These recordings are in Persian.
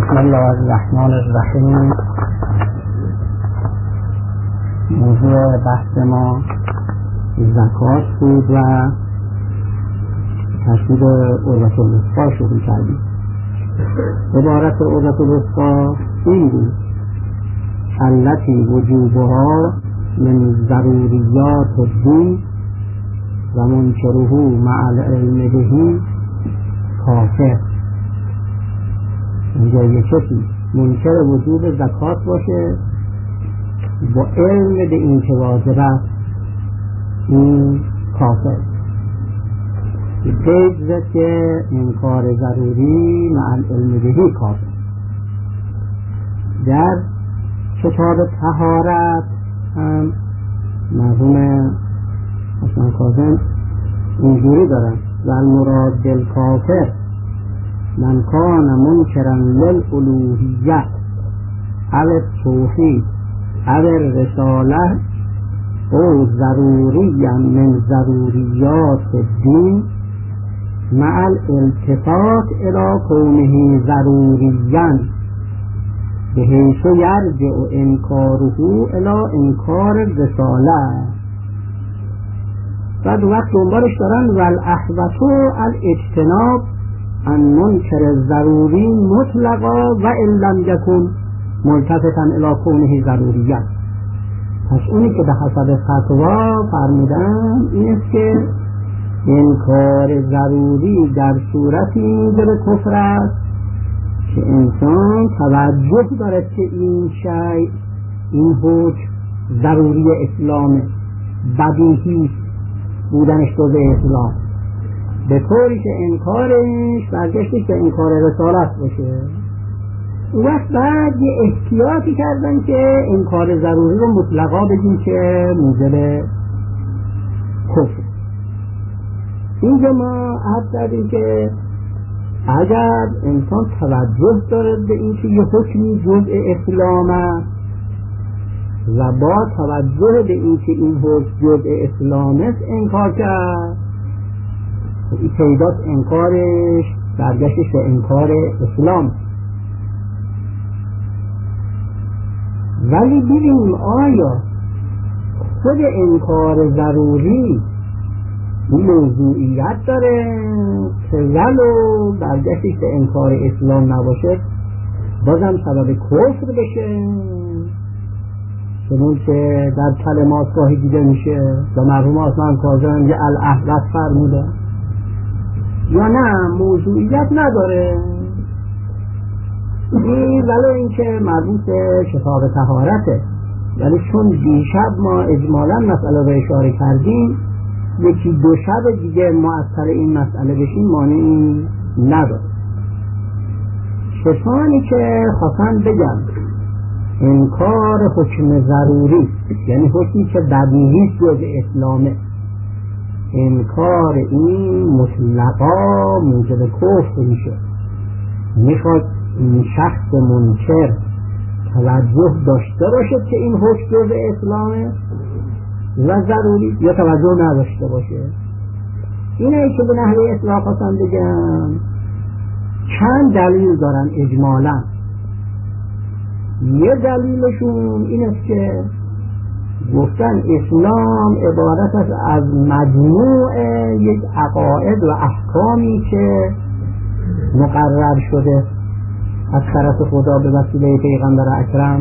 بسم الله الرحمن الرحیم. موضوع بحث ما زکات بود و تشکیل عروة الوثقی شروع کردیم. عبارت عروة الوثقی این بود: التی وجوبها من ضروریات الدین و منکره مع العلم به کافر. اینجا یک کسی منکر وجود زکات باشه با علم به این که واجب است، این کافر. پیج که انکار ضروری مع العلم به کافر. در کتاب طهارت هم مرحوم حسن کاظم اینجوری دارن: و المراد بالکافر من کان منکرا للالوهیه او التوحید او الرساله او ضروریا من ضروریات الدین مع الالتفات الى کونه ضروریا بحیث یرجع انکاره الى انکار الرساله. بعد وقت دنبالش دارن والاحوط الاجتناب ان منکر ضروری مطلقا و ان لم یکن ملتفتا الی کونه ضروریت. پس اونی که به حسب فتوا فرمودن این است که انکار ضروری در صورتی موجب کفر است که انسان توجه دارد که این شیء، این حکم ضروری اسلام، بدیهی بودنش جزء اسلام، به طوری که انکارش برگشتش به انکار رسالت باشه. اون وقت بعد یه احتیاطی کردن که انکار ضروری رو مطلقا بگیم که موجب کفر. اینجا ما عرض کردیم که اگر انسان توجه دارد به این که یه حکمی جزء اسلام است و با توجه به این که این حکم جزء اسلام است انکار کرد، این پیداست انکارش برگشتش به انکار اسلام. ولی ببینیم آیا خود انکار ضروری موضوعیت داره که ولو برگشتش به انکار اسلام نباشه بازم سبب کفر بشه، چون که در کلمات گاهی دیده میشه و مرحوم حسن کاظم یه الاحوط فرموده، یا نه موضوعیت نداره. این ولو این که مربوط به کتاب طهارته، ولی چون دیشب ما اجمالا مسئله رو اشاره کردیم، یکی دو شب دیگه مؤثر این مسئله بشیم مانعی نداره. کسانی که خواستن بگن انکار حکم ضروری، یعنی حکمی که بدیهی جزء اسلامه، انکار این مطلقا موجب کفر میشه، میخواد این شخص منکر توجه داشته باشد که این حکم جزء اسلامه و ضروری، یا توجه نداشته باشه. اینه که به نحوه اصلاح خواستم بگم چند دلیل دارن اجمالا. یه دلیلشون این است که گفتن اسلام عبارت است از مجموع یک عقاید و احکامی که مقرر شده از طرف خدا به وسیله پیغمبر اکرم.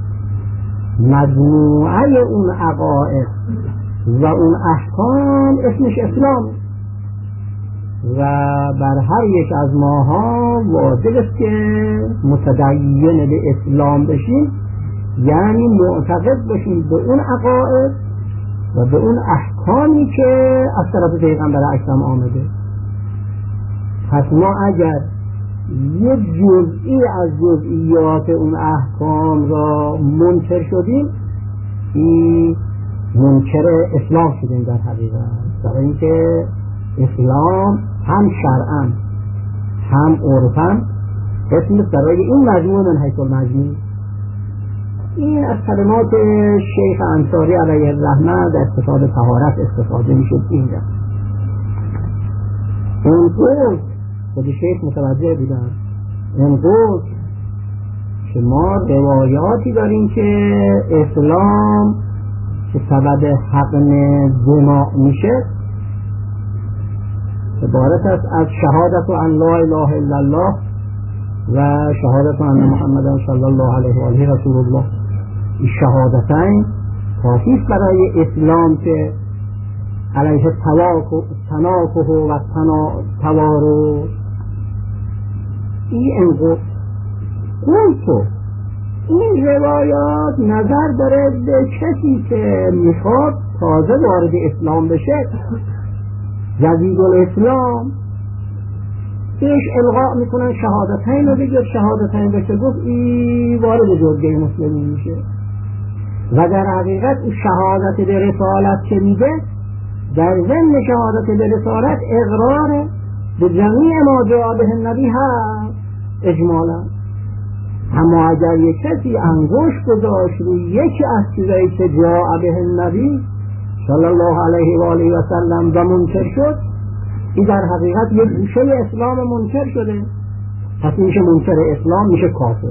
مجموعه اون عقاید و اون احکام اسمش اسلام و بر هر یک از ماها واجب است که متدین به اسلام بشیم، یعنی معتقد باشیم به اون عقاید و به اون احکامی که از طرف پیغمبر اکرم آمده. پس ما اگر یک جزئی از جزئیات اون احکام را منکر شدیم، این منکر اسلام شدیم در حقیقت، برای اینکه اسلام هم شرعاً هم عرفاً اسم برای این مجموعه من حیث المجموع. این از کلمات شیخ انصاری علیه الرحمه در کتاب طهارت استفاده میشد. اینجا اون خود شیخ متوجه بودن، انقض که ما روایاتی داریم که اسلام که سبب حقن دماء میشه عبارت است از شهادت ان لا اله الا الله و شهادت ان محمد صلی الله علیه و آله رسول الله. این شهادتین کافی است برای اسلام که علیه تناکح و توارث. این انقدر قلتو این روایات نظر داره به کسی که میخواد تازه وارد اسلام بشه، جدید الاسلام، بهش القاء میکنن شهادتین رو بگیر، شهادتین بشه گفت این وارد جرگه مسلمین میشه. و در حقیقت شهادت به رسالت که میگه در ضمن شهادت به رسالت اقرار به جمیع ما جاء به النبی هست اجمالا. اما اگر یک کسی انگشت گذاشت روی یکی از چیزایی که جاء به النبی صلی الله علیه و آله و سلم و منکر شد، این در حقیقت یک گوشه اسلام منکر شده، پس میشه منکر اسلام، میشه کافر.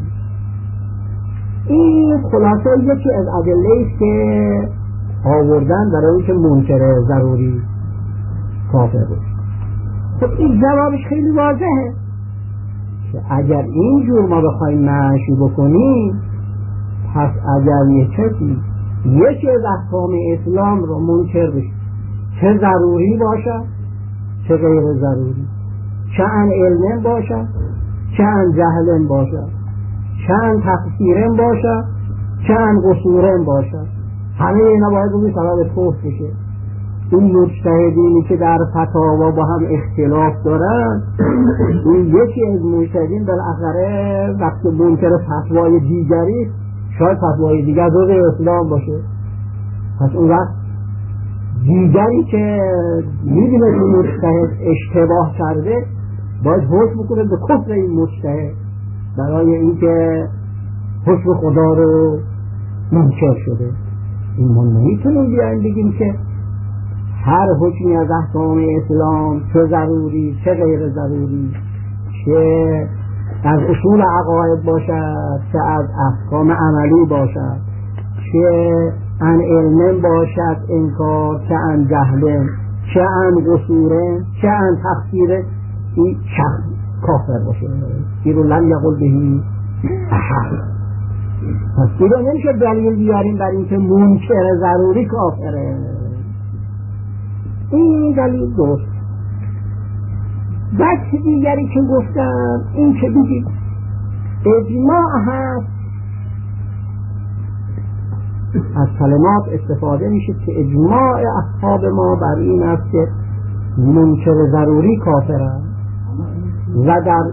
این خلاصه یکی از ادله است که آوردن برای اینکه منکر ضروری کافر بود. خب این جوابش خیلی واضحه که اگر اینجور ما بخوایم معشی بکنیم، پس اگر یک کسی یکی از احکام اسلام رو منکر بشه، چه ضروری باشد چه غیر ضروری، چه ان علم باشد چه ان جهل باشد، چه ان تقصیر باشد چه ان قصور باشد، همه اینا باید بگوی سبب کفر بشه. این مجتهدینی که در فتاوا با هم اختلاف دارن، این یکی از مجتهدین بالاخره وقتی منکر فتوای دیگری، شاید فتوای دیگر جزء اسلام باشه، پس اون وقت دیگری که می‌بینه این مجتهد اشتباه کرده باید حکم بکنه به کفر این مجتهد، برای اینکه حکم خدا رو منکر شده. این ما نمیتونیم بیایم بگیم که هر حکمی از احکام اسلام، چه ضروری چه غیر ضروری، چه از اصول عقاید باشد چه از احکام عملی باشد، چه ان علم باشد انکار، چه ان جهل، چه ان قصور، چه ان تقصیر، این شخص کافر باشه. این رو لم یقل بهی احد. پس دیگه نمیشه دلیل بیاریم برای اینکه منکر ضروری کافره. این دلیل درست. بحث دیگری که گفتم این که بگید اجماع هست، از کلمات استفاده میشه که اجماع اصحاب ما بر این است که منکر ضروری کافرند، و در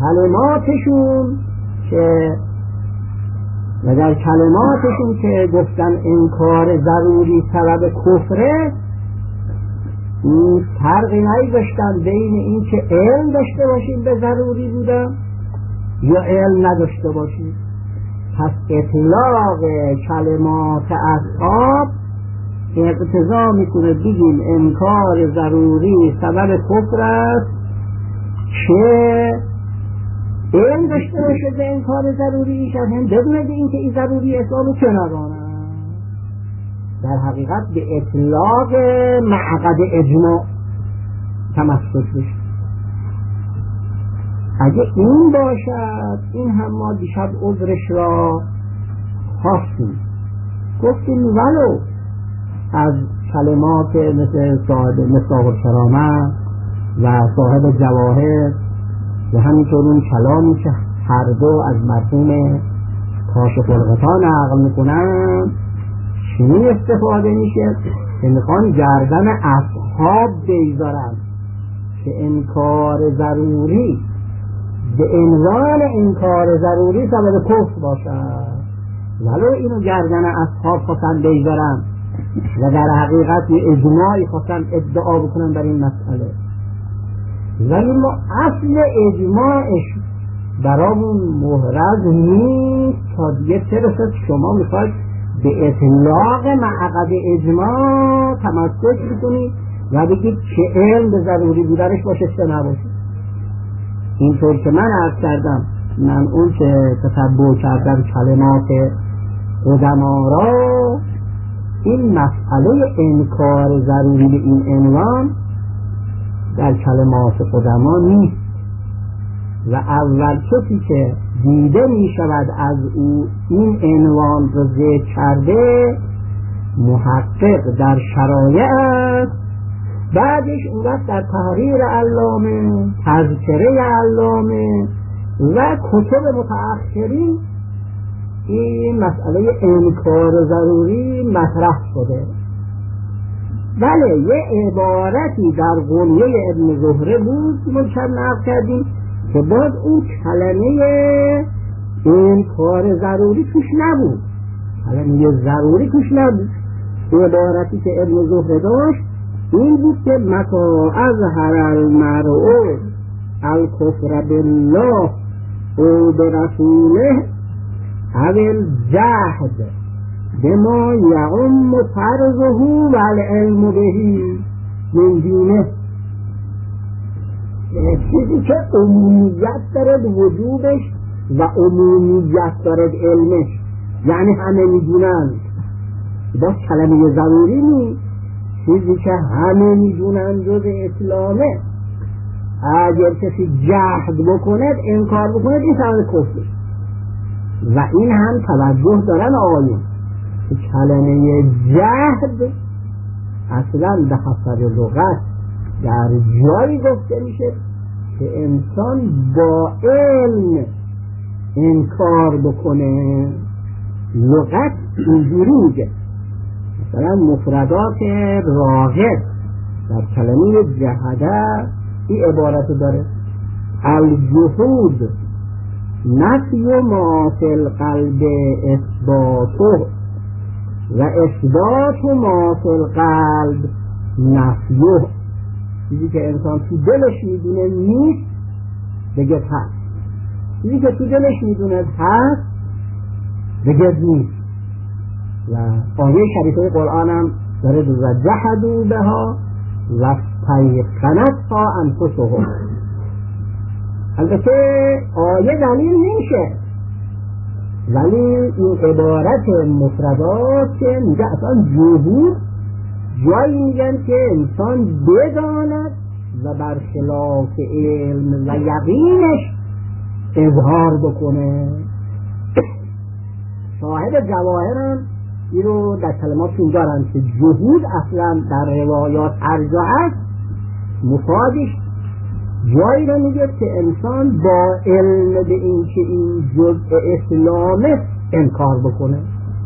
کلماتشون که گفتن انکار ضروری سبب کفره، این فرقی نگذاشتن بین این که علم داشته باشیم به ضروری بودن یا علم نداشته باشیم. پس اطلاق کلمات اصحاب اقتضا میکنه بگیم انکار ضروری سبب کفر است، که علم داشته باشه به انکار ضروری شد، هم بدونه این که این ضروری اسلام کنارانه. در حقیقت به اطلاق معقد اجماع تمسک بشه. اگه این باشد، این هم ما دیشب عذرش را خواستیم، گفتیم ولو از کلمات مثل صاحب مصداق الکرامه و صاحب جواهر و همینطور اون کلامی که هر دو از مرحوم کاشف الغطا نقل میکنن، چنین استفاده میشه که میخوان گردن اصحاب بیزارن که انکار ضروری به عنوان انکار ضروری سبب کفر باشد، ولو اینو گردن اصحاب خواستن بیزارن و در حقیقت یه اجماعی خواستن ادعا بکنن بر این مسئله، ولی ما اصل اجماعش برامون محرز نیست تا دیگه چه رسد شما میخواید به اطلاق معقد اجماع تمسک بکنید و بگید چه علم به ضروری بودنش باشه چه نباشه. اینطور که من عرض کردم من اون که تتبع کردم کلمات قدما را، این مسئله انکار ضروری به این عنوان در کلمات قدما نیست و اول کسی که دیده می شود از او این عنوان را ذکر کرده محقق در شرایع است، بعدش اون وقت در تحریر علامه، تذکره علامه و کتب متأخرین این مسئله انکار ضروری مطرح شده. بله، یه عبارتی در غنیه ابن زهره بود ما چند نقل کردیم که باز اون کلمه انکار ضروری توش نبود، کلمه ضروری توش نبود. عبارتی که ابن زهره داشت این بود که متا اظهر المرء الکفر بالله او برسوله او الجهد بما یعم فرضه و العلم بهی من دینه، چیزی که عمومیت دارد وجوبش و عمومیت دارد علمش، یعنی همه میدونند، با کلمه ضروری نیست، چیزی که همه میدونند جز اسلامه. اگر کسی جهد بکند، انکار بکند، این سبب کفر. و این هم توجه دارن آقایون که کلمه جهد اصلا به حسب لغت در جایی گفته میشه که انسان با علم انکار بکنه. لغت اینجوری میگه، مثلا مفردات راغب در کلمه جهده این عبارت داره: الجحود نفی ما فی القلب اثباته و اثبات ما فی القلب نفیه. چیزی که انسان تو دلش میدونه نیست بگه هست، چیزی که تو دلش میدونه هست بگه نیست. و آیه شریفه قرآن هم داره و جحدوا بها و استیقنتها انفسهم. البته آیه دلیل نمیشه، ولی این عبارت مفردات که میگه اصلا جهود جایی میگن که انسان بداند و برخلاف علم و یقینش اظهار بکنه. صاحب جواهرم این رو در کلماتشون دارن که جهود اصلا در روایات ارجاع است، مفادش جایی رو میگه که انسان با علم به این که این جزء اسلامه انکار بکنه.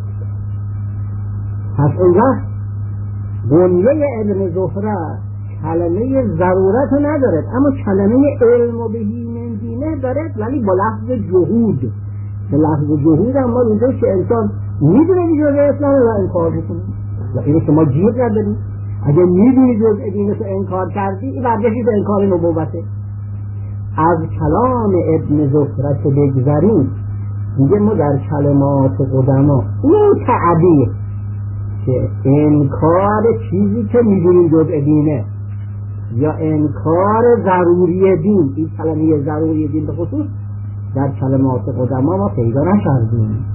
پس اون وقت غنیه ابن زهره کلمه ضرورت ندارد، اما کلمه علم و بهی من دینه دارد، ولی با لفظ جهود. به لفظ جهود اما اونجا که انسان میدونه که جزء اسلامه و انکار بکنه. و اینو که ما جیر نداریم، اگه میدونی جزء دینه تو انکار کردی، این برگشتی به انکار نبوته. از کلام ابن زهره که بگذاریم دیگه ما در کلمات قدما این تعبیر که انکار چیزی که میدونیم جزء دینه یا انکار ضروری دین، این کلمه ضروری دین به خصوص در کلمات قدما ما پیدا نکردیم.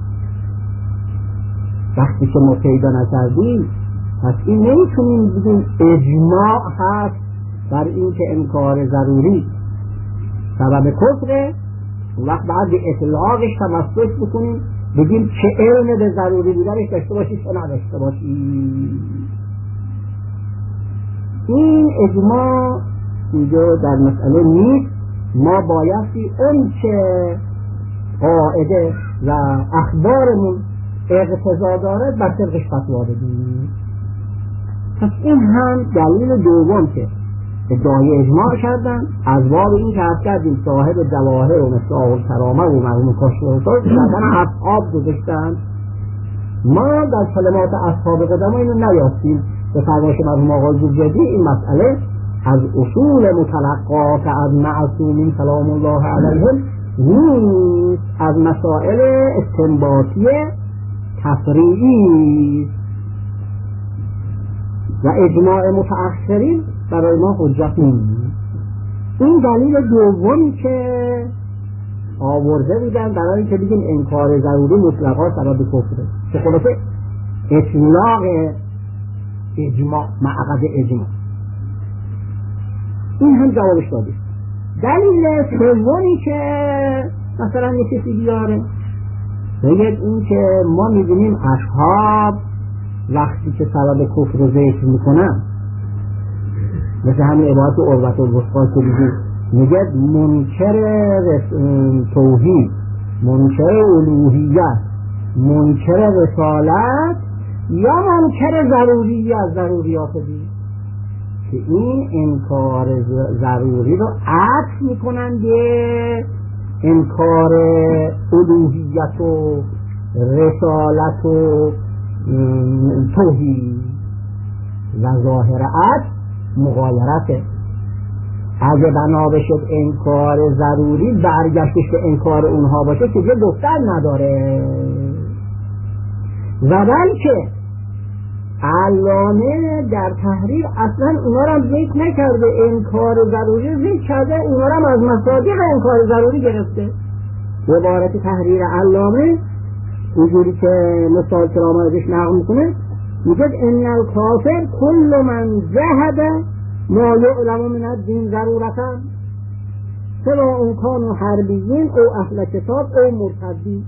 وقتی که ما پیدا نکردیم پس این نمیتونیم بگیم اجماع هست بر این که انکار ضروری سبب کفره، وقت بعد به اطلاقش تمسک بکنیم بگیم چه علم به ضروری بودنش داشته باشی چه نداشته باشی. این اجماع اینجا در مسئله نیست. ما بایستی اون که قاعده و اخبارمون اقتضا دارد بر طبقش فتوا بدیم. پس این هم دلیل دوم که ادعای اجماع کردن از باب این که عرض کردیم صاحب جواهر و مصباح الکرامه و مرحوم کاشف الرسول کردن اصحاب گذاشتن. ما در کلمات اصحاب قدما اینو نیافتیم. به فرمایش مرحوم آقای زوجدی این مسئله از اصول متلقات از معصومین سلام الله علیهم نیست، از مسائل استنباطی تفریعی و اجماع متأخرین برای ما حجت نیست. این دلیل دومی که آورده بودن برای اینکه بگیم انکار ضروری مطلقا سبب کفره، که خلاصه اطلاق اجماع معقد اجماع. این هم جوابش داده. دلیل سومی که مثلا یه کسی بیاره بگید این که ما می‌بینیم اصحاب وقتی که سبب کفر رو ذکر میکنن، مثل همین عبارت عروة الوثقی که بگید میگه منکر توحید، منکر الوهیت، منکر رسالت یا منکر ضروریات دین، که این انکار ضروری رو عطف میکنن به انکار الوهیت و رسالت و توحید و ظاهر عطف مغایرته. اگه بنا بشد انکار ضروری برگشتش به انکار اونها باشه که یه گفتن نداره. و بلکه علامه در تحریر اصلا اونا رو ذکر نکرده، انکار ضروری ذکر کرده، اونا رو از مصادیق انکار ضروری گرفته. عبارت تحریر علامه اونجوری که مثال کرامه ازش نقل میکنه میگه ان الکافر کل من جهد ما یعلم من الدین ضرورتا سواء كانوا حربیین او اهل کتاب او مرتدین.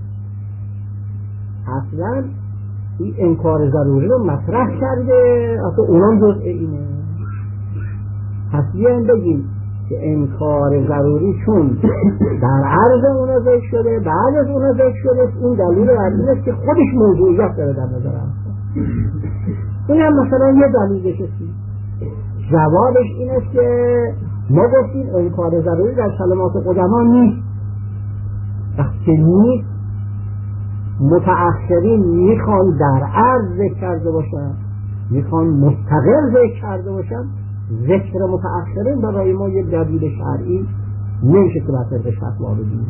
اصلا این انکار ضروری رو مطرح کرده، اصلا اونام جزء اینه. پس بیایم بگیم که انکار ضروری چون در عرض اونا ذکر شده، بعد از اونا ذکر شده، این دلیل است که خودش موضوعیت داره در نظر هست. این هم مثلا یه دلیل بشستی. جوابش این است که ما گفتیم انکار ضروری در کلمات قدما نیست. وقتی نیست متأخرین میخوان در عرض ذکر کرده باشن، میخوان مستقل ذکر کرده باشن، ذکر متأخرین برای ما یک دلیل شرعی نمیشه که بر طبق فتوا بدیم.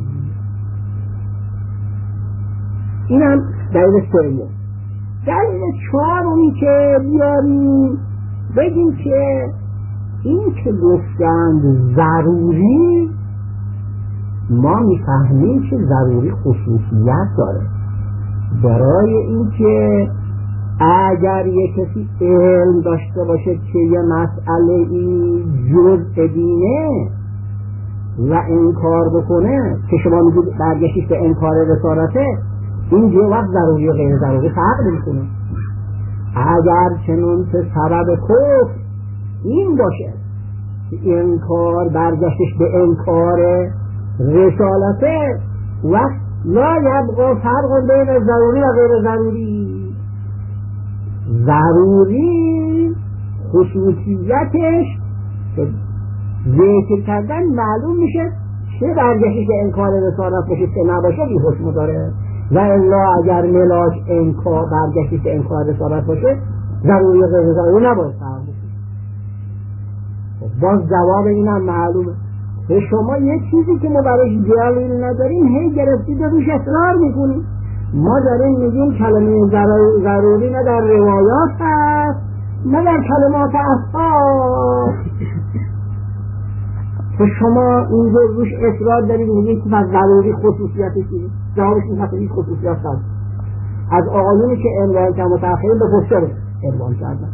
این هم دلیل سوم. دلیل چهارمی که بیاریم بگیم که این که گفتند ضروری، ما میفهمیم که ضروری خصوصیت داره. برای اینکه اگر یک کسی علم داشته باشه که یه مسئله ای جزء دینه و انکار بکنه، که شما میگید برگشتید به انکار رسالته، این دیگه وقت ضروری و غیر ضروری فرق نمیکنه. اگر چنون که سبب کفر این باشه که انکار برگشتش به انکار رسالته، وقت لا یبقا فرق بین ضروری و غیر ضروری. ضروری خصوصیتش که ذکر کردن معلوم میشه، چه برگشتش به انکار رسالت باشه که نباشه بی حکم داره، و الا اگر ملاک انکار برگشتش به انکار رسالت باشه ضروری و غیر ضروری نباید فرق بشه. باز جواب اینم معلومه. به شما یه چیزی که ما برایش دلیل نداریم هی گرفتید و روش اصرار میکنیم. ما داریم میگیم کلمه ضروری نه در روایات هست نه در کلمات اصحاب. تو شما اینجا روش اصرار دارید میگید که ضروری خصوصیت چیزی. جوابش این هست هیچ خصوصیت هست. از آقایونی که عنوان که متأخرین به خصوصیت عنوان کردن.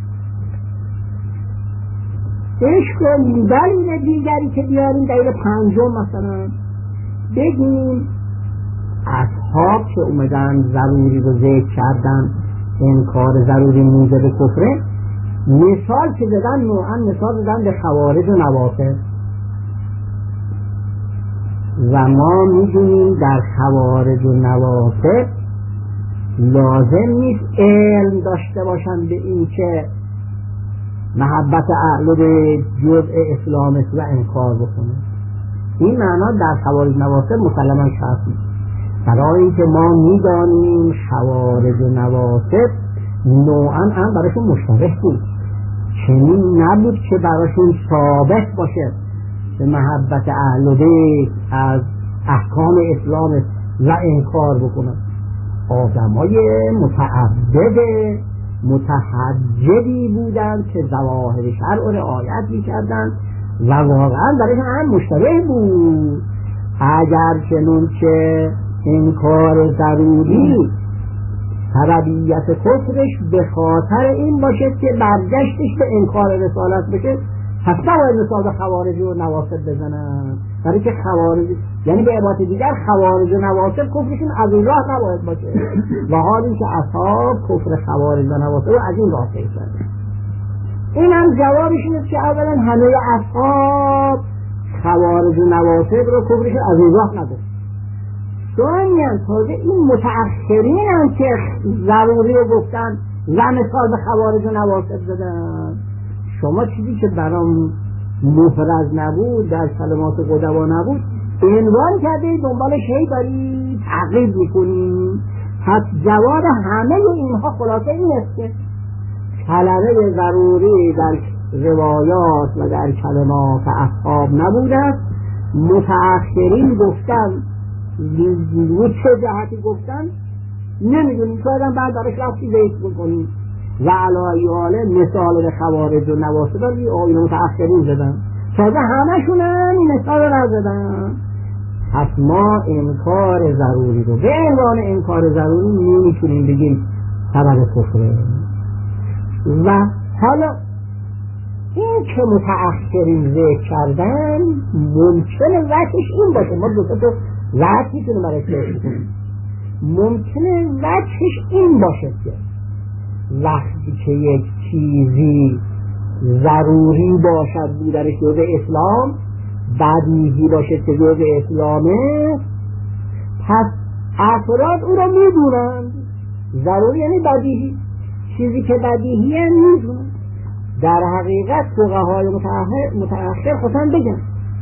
عشق دلیل دیگری که بیاریم دلیل پنجم مثلا بگیم اصحاب که اومدن ضروری رو ذکر کردن، انکار ضروری موجب کفره، مثال که زدن نوعا مثال زدن به خوارج و نوافل. و ما میدونیم در خوارج و نوافل لازم نیست علم داشته باشن به این که محبت اهل به جزء اسلام است و انکار بکنه. این معنا در خوارج نوافل مسلما شرط نیست، برای اینکه ما میدانیم خوارج و نوافل نوعا هم براشون مشترک بود، چنین نبود که براشون ثابت باشه که محبت اهل بیت از احکام اسلام و انکار بکنن. آدمای متعبد متحجبی بودند که ظواهر شرع رعایت می‌کردند و واقعا برای هم مشتبه بود. اگر چنون که انکار ضروری سببیت کفرش به خاطر این باشد که برگشتش به انکار رسالت بشه، پس نباید مثال به خوارج و نواصب بزنن، برای که خوارج یعنی به عبارت دیگر خوارج و نواصب کفرشون از این راه نباید باشه و حالی که اصحاب کفر خوارج و نواصب رو از این راه پیش کردن. این هم جوابش اینه که اولا همه اصحاب خوارج و نواصب رو کفرشون از این راه نداشت. ثانیاً تازه این متأخرین هم که ضروری رو گفتن و مثال به خوارج و نواصب زدن. شما چیزی که برام مفرز نبود در کلمات قدما نبود عنوان کرده دنبالش هی داری تعقیب میکنی. پس جواب همه اینها خلاصه این است که کلمه ضروری در روایات و در کلمات اصحاب نبوده است. متأخرین گفتن رو چه جهتی گفتن نمیدونیم، شاید هم بعد دارش رفتی بیت بکنیم و علایه حاله مثال به خوارج و نواصب این متأخرین زدن، شاید همشون هم این مثال رو زدن. پس ما انکار ضروری رو به عنوان انکار ضروری نمیتونیم بگیم سبب کفره. و حالا این که متأخرین ذکر کردن ممکنه وجهش این باشه، ما دو تا وجه میتونیم برای ذکر کنیم. ممکنه وجهش این باشه که وقتی که یک چیزی ضروری باشد بودنش جزء اسلام، بدیهی باشد که جزء اسلامه، پس افراد او را میدونن. ضروری یعنی بدیهی، چیزی که بدیهیه میدونن. در حقیقت فقهای متأخر خواستن بگن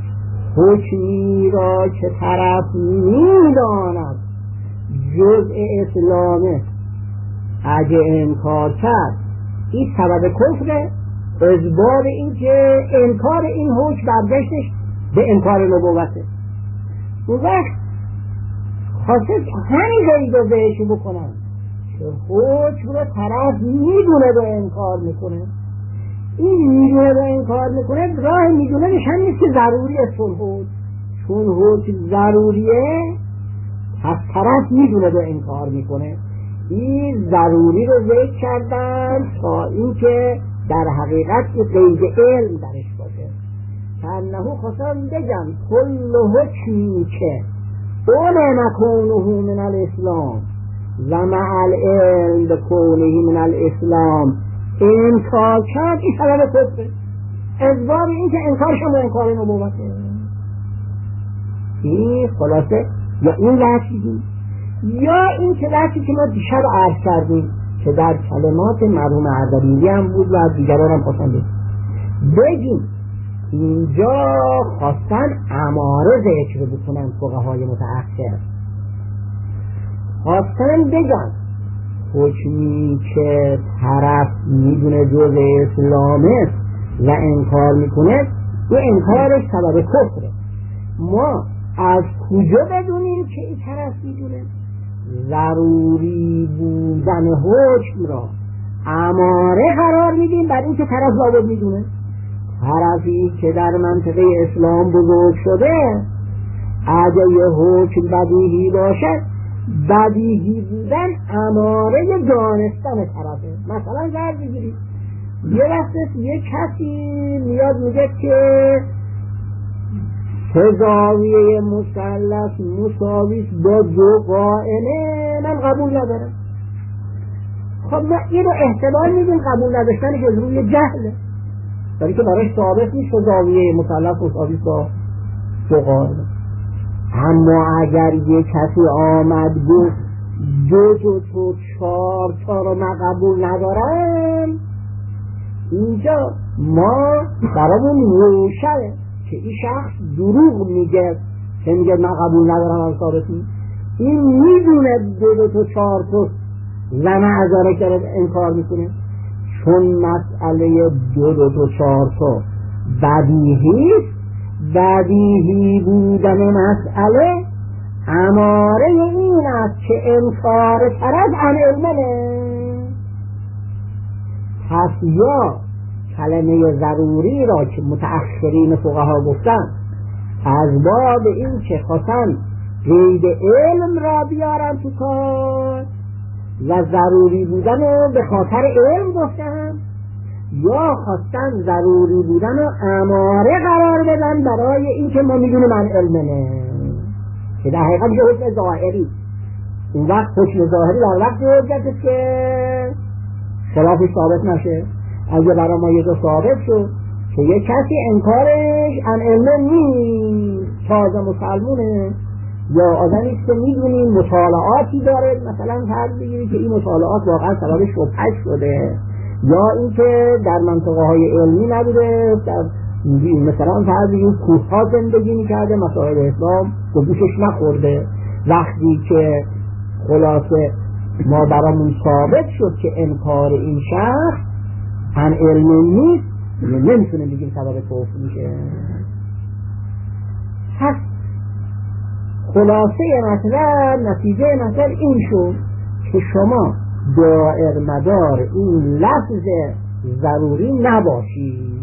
حکمی را که طرف میداند جزء اسلامه اگه انکار کرد این سبب کفره، اثبات این که انکار این حکم برگشتش به انکار نبوته. اون وقت خواست همین قید رو بهش بکنن که حکم رو طرف میدونه به انکار میکنه. این میدونه به انکار میکنه، راه میدونه نشان نیست که ضروریه چون حکم ضروریه پس طرف میدونه به انکار میکنه. این ضروری رو ذکر کردن تا اینکه در حقیقت که قید علم درش باشه. انه خواستم بگم کل حکمی که اون مکونه من الاسلام و مع العلم بکونه من الاسلام انکار کرد این سبب کفره، اثبات این که انکار شما انکار نبوته. این خلاصه یا این وحشی یا این که وقتی که ما دیشب عرض کردیم که در کلمات مرحوم اردبیلی هم بود و دیگران هم خواستن بگیم اینجا خواستن اماره ذکر بکنن. فقهای متأخر خواستن بگن حکمی که طرف میدونه جزء اسلامه و انکار میکنه و انکارش سبب کفره. ما از کجا بدونیم که این طرف میدونه؟ ضروری بودن حکم را اماره قرار میدیم بر این که طرف لابد میدونه. طرفی که در منطقه اسلام بزرگ شده اگه یه حکم بدیهی باشد، بدیهی بودن اماره دانستن طرفه. مثلا فرض بگیرید یه وقت یه کسی میاد میگه که سه زاویه مثلث مساوی با دو قائمه، من قبول ندارم. خب ما اینو احتمال میدیم قبول نداشتن که روی جهله، برای که براش ثابت نیست زاویه مثلث مساوی با دو قائمه. اما اگر یه کسی آمد گفت دو تو چهار رو من قبول ندارم، اینجا ما برامون روشنه که این شخص دروغ میگه که میگه من قبول ندارم از ثابت نیست. این میدونه دو تو چهار تو و معذاره که انکار میکنه، چون مسئله دو تو چهار تو بدیهی بودن مسئله اماره این است که انکار طرف عن علمه. پس یا کلمه ضروری را که متأخرین فقها گفتن از باب این که خواستن قید علم را بیارن تو کار و ضروری بودن رو به خاطر علم گفتن، یا خواستن ضروری بودن رو اماره قرار بدن برای این که ما میدونیم من علمه، که در حقیقت میشه حکم ظاهری. این وقت حکم ظاهری در وقت حجت است که خلافش ثابت نشه. اگه برای ما یه جا ثابت شد که یه کسی انکارش ان علمه نیست، تازه مسلمونه، یا آدمی که میدونیم مطالعاتی داره، مثلا فرض بگیرید که این مطالعات واقعا سبب شبهه شده، یا اینکه در منطقه های علمی نبوده، در مثلا فرض بگیرید کوه‌ها زندگی میکرده، مسائل اسلام به گوشش نخورده. وقتی که خلاصه ما برامون ثابت شد که انکار این شخص ان علمی نیست، نمیتونه بگیم سبب کفر میشه. پس خلاصه مطلب، نتیجه مطلب این شد که شما دائر مدار این لفظ ضروری نباشید.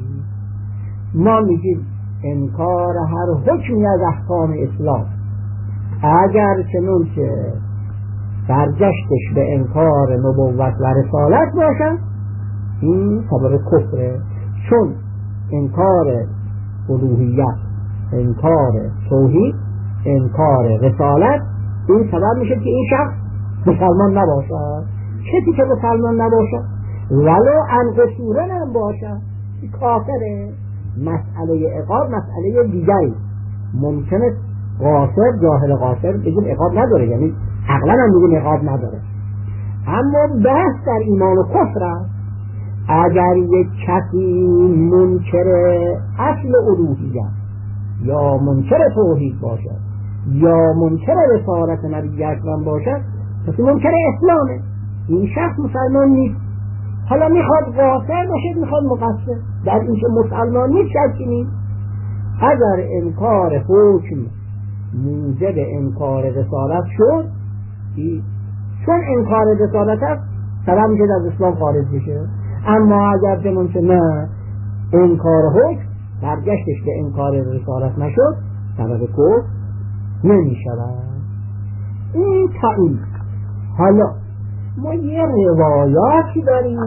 ما میگیم انکار هر حکمی از احکام اسلام، اگر چنون که برگشتش به انکار نبوت و رسالت باشد، این سبب کفره. چون انکار الوهیت، انکار توحید، انکار رسالت، این سبب میشه که این شخص مسلمان نباشد. کسی که مسلمان نباشد ولو انقصوره هم باشد کافره. مسئله عقاب مسئله دیگری. ممکنه قاصر، جاهل قاصر بگیم عقاب نداره، یعنی عقلا هم بگیم عقاب نداره، اما بحث در ایمان و کفر است. اگر یک کسی منکر اصل الوهیت یا منکر توحید باشد یا منکر رسالت نبی اکرم باشد، پس منکر اسلامه، این شخص مسلمان نیست. حالا میخواد قاصر باشد میخواد مقصر، در این که مسلمان نیست شکی نیست. اگر انکار حکم موجب انکار رسالت شد، چون انکار رسالت است سبب میشه از اسلام خارج بشه. اما اگر چنون که نه انکار حکم برگشتش به انکار رسالت نشد، سبب کفر نمیشود. این تا این. حالا ما یه روایاتی داریم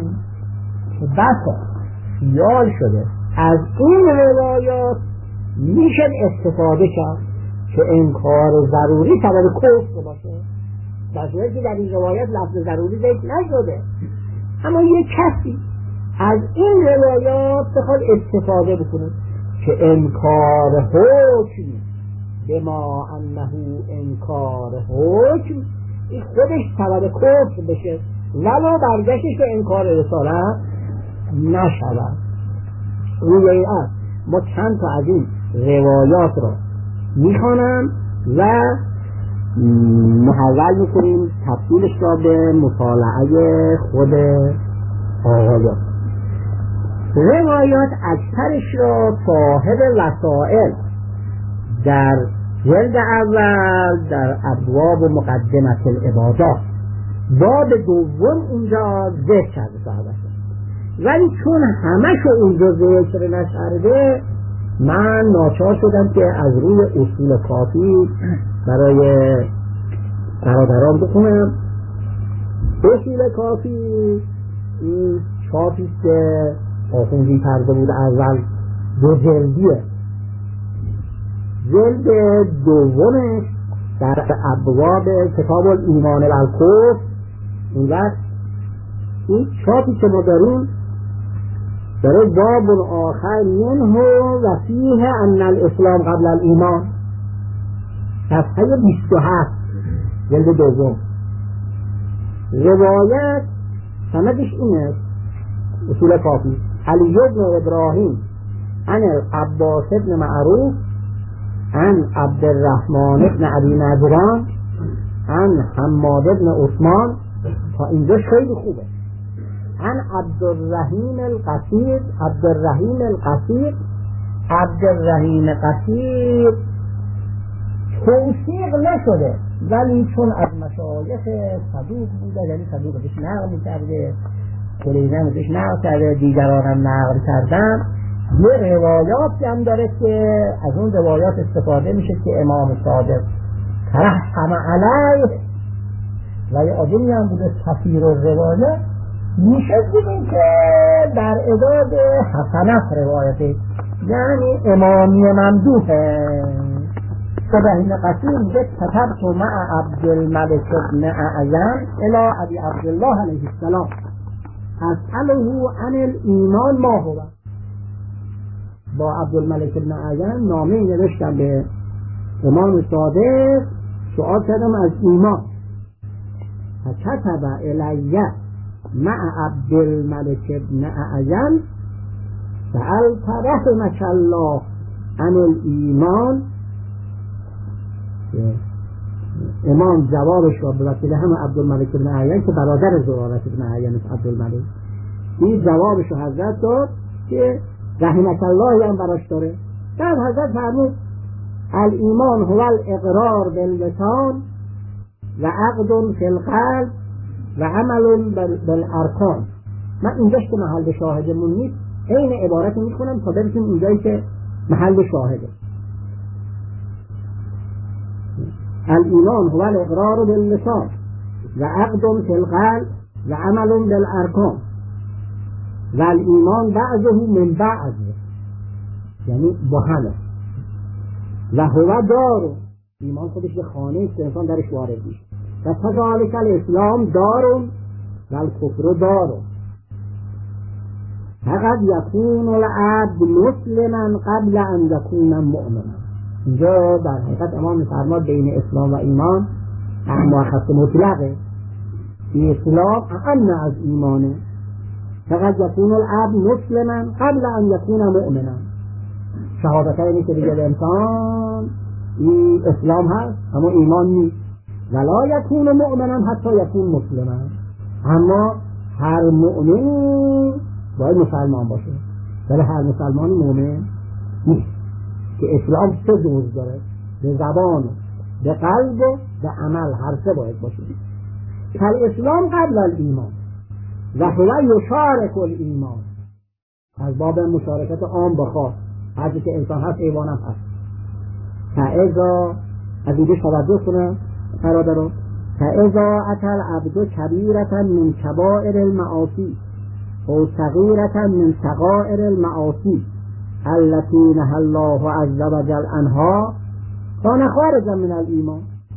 که بسا خیال شده از این روایات میشه استفاده کرد که انکار ضروری سبب کفر باشه، در صورتی که در این روایات لفظ ضروری ذکر نشده. اما یک کسی از این روایات بخواد استفاده بکنه که انکار حکم بما انه انکار حکم این خودش سبب کفر بشه ولو برگشتش به انکار رسالت نشود. روی این ما چند تا از این روایات را میخوانم و محول میکنیم تفصیلش را به مطالعه خود آقایان. روایات اکثرش را صاحب وسائل در جلد اول در ابواب مقدمت العبادات باب دوم اونجا ذکر کرده صاحبش، ولی چون همشو اونجا ذکر نکرده من ناچار شدم که از روی اصول کافی برای برادران بخونم. اصول کافی این چاپیست که آخوندی کرده بود اول، دو جلدیه. جلد دومش در ابواب کتاب الایمان و الکفر، این وقت این چاپی که ما داریم داره باب آخر منه و فیه ان الاسلام قبل الایمان، صفحه 27 جلد دوم. روایت سندش اینه، اصول کافی: علی بن ابراهیم عن عباس بن معروف عن عبد الرحمن بن ابی نجران عن حماد بن عثمان. تا اینجاش خیلی خوبه. عن عبدالرحیم القصیر. عبدالرحیم قصیر توثیق نشده، ولی چون از مشایخ صدوق بوده، یعنی صدوق بهش نقل می‌کرده، کلینم بهش نقل کرده، دیگران هم نقل کردن، یه روایات هم داره که از اون روایات استفاده میشه که امام صادق ترحم علیه و یه آدمی هم بوده کثیر الروایه، میشه بگیم که در اداد حسنت روایته، یعنی امامی ممدوحه. ابراهیم قصیر میگه كتبت مع عبدالملک ابن اعین الى ابی عبدالله علیه السلام اسأله عن الایمان ما هو. با عبدالملک ابن اعین نامه نوشتم به امام صادق، سؤال کردم از ایمان. فكتب الی مع عبدالملک ابن اعین سألت رحمك الله عن الایمان. امام جوابش رو به وسیله هم عبدالملک ابن اعین که برادر زرارة ابن اعین عبدالملک، این جوابش رو حضرت داد که رحمك الله هم براش داره. بعد حضرت فرمود الایمان هو الاقرار باللسان و عقد فی القلب و عمل بالارکان. من اینجاش که محل شاهدمون نیست این عبارت میخونم تا برسیم اینجایی که محل شاهده. الایمان هو الاقرار باللسان و عقد فی القلب و عمل بالارکان و الایمان بعضه من بعض، یعنی با همه. و هو دار، ایمان خودش به خانه است که انسان درش وارد میشه. و کذالک الاسلام دار و الکفر دار. فقط یکون العبد مسلما قبل ان یکون مؤمنا. اینجا در حقیقت امام می‌فرماد بین اسلام و ایمان مؤخص مطلقه. اسلام اعم از ایمانه. فقط یکون العبد مسلما قبل ان یکون مؤمنا. شهادتین که دیگه انسان این اسلام هست اما ایمان نیست. ولا یکون مؤمنا حتی یکون مسلما. اما هر مؤمن باید مسلمان باشه، ولی هر مسلمان مؤمن نیست. که اسلام سه جزء داره، به زبان، به قلب و به عمل، هر سه باید باشه. فالاسلام قبل الایمان و هو یشارک الایمان، از باب مشارکت عام با خاص، هرچی که انسان هست ایمان هم هست. فاذا از اینجا توجه کنم برادران، فاذا اتى العبد کبیرة من کبائر المعاصی او صغیرة من صغائر المعاصی التي نهى الله عز وجل عنها كان خارجا من الایمان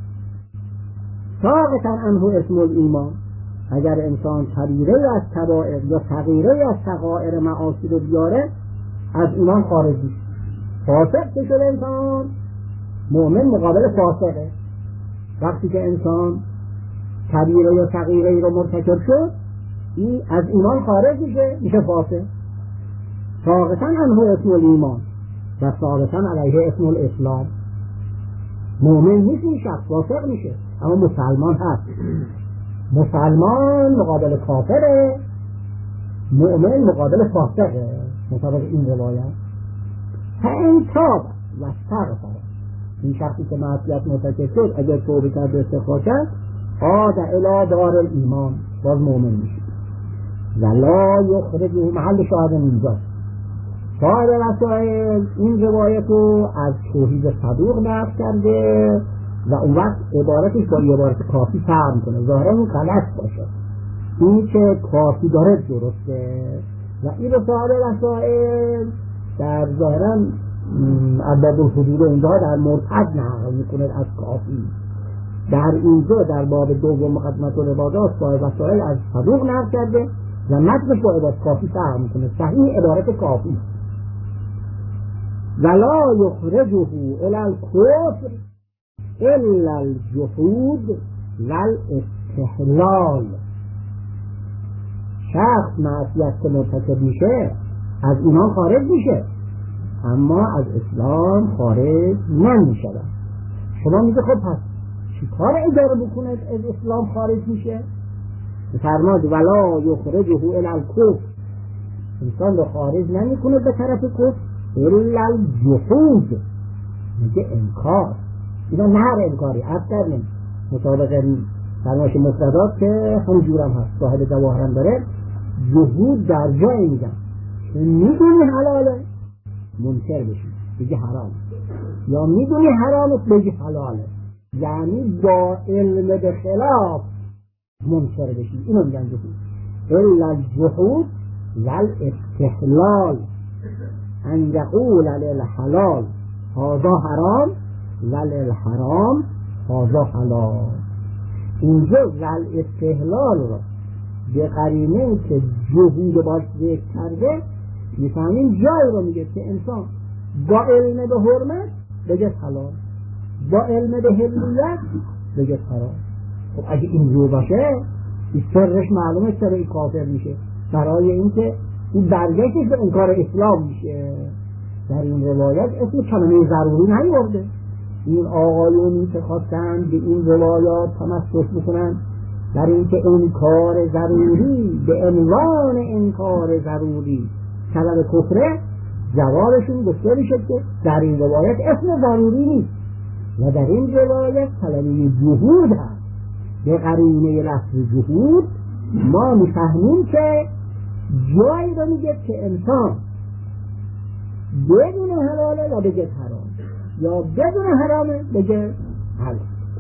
ساقطا عنه اسم الایمان. اگر انسان کبیره از کبائر یا صغیره از صغائر معاصی رو بیاره از ایمان خارج میشه. فاسق که شده انسان، مؤمن مقابل فاسقه. وقتی که انسان کبیره یا صغیره رو مرتکب شد این از ایمان خارج میشه فاسق. ساقطا عنه اسم الایمان و ساقطا علیه اسم الاسلام. مؤمن نیست این شخص، فاسق میشه اما مسلمان هست. مسلمان مقابل کافره، مؤمن مقابل فاسقه مطابق این روایت. فان تاب و استغفر، این شخصی که معصیت مرتکب شد اگر توبه کرد و استغفار کرد عاد الی دار الایمان، باز مؤمن میشه. ولا یخرجه، محل شاهد اینجاست. صاحب وسائل این روایت رو از توحید صدوق نقل کرده و اون وقت عبارتش با عبارت کافی فرق میکنه. ظاهرا این غلط باشه، این که کافی داره درسته و این رو صاحب وسائل در ظاهرا عدد الحدود اینجا در مرتد نقل میکنه از کافی. در اینجا در باب دوم مقدمت العبادات صاحب وسائل از صدوق نقل کرده و متنش با عبارت کافی فرق میکنه. صحیح عبارت کافی ولا یخرجه الی الکفر الا الجحود والاستحلال. شخص معصیت که مرتکب میشه از ایمان خارج میشه اما از اسلام خارج نمیشه. شما میگه خب پس چی کار اداره بکنه از اسلام خارج میشه؟ فرماد ولا یخرجه الی الکفر، انسان رو خارج نمیکنه به طرف کفر الا الجحود، میگه انکار. اینا نه هر انکاری افتر نمی مطابق فرمایش مفردات که همجورم هست صاحب جواهرم داره. جحود در جایی میگن میدونی حلاله منکر بشی بگی حرام، یا میدونی حرامت بگی حلاله، یعنی با علم به خلاف منکر بشی. اینو میگن جهود. الا الجحود والاستحلال ان یقول للحلال هذا حرام وللحرام هذا حلال. اینجا والاستحلال رو به قرینه که جهود باش ذکر کرده میفهمیم جای رو میگه که انسان با علم به حرمت بگه حلال، با علم به حلیت بگه حرام. خب اگه این رو باشه این سرش معلومه سر این کافر میشه، برای اینکه این برگشتش به انکار اسلام میشه. در این روایت اسم کلمه ضروری نیورده. این آقایونی که خواستن به این روایات تمسک بکنن در اینکه انکار ضروری به عنوان انکار ضروری سبب کفره، جوابشون گفته میشه که در این روایت اسم ضروری نیست و در این روایت کلمه جهود هست. به قرینه لفظ جهود ما میفهمیم که جایی رو میگه که انسان بدون حلاله و بگه حرام، یا بدون حرامه بگه حلال.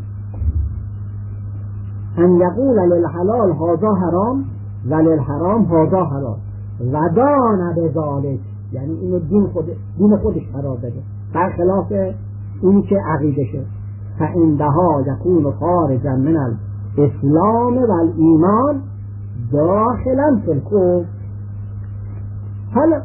ان یقول للحلال هذا حرام و للحرام هذا حلال و دان بذالک، یعنی اینو دین خودش قرار بده برخلاف اونی که عقیدشه. فإنها یکون خارجا من الاسلام و الایمان داخلا فی الکفر. حالا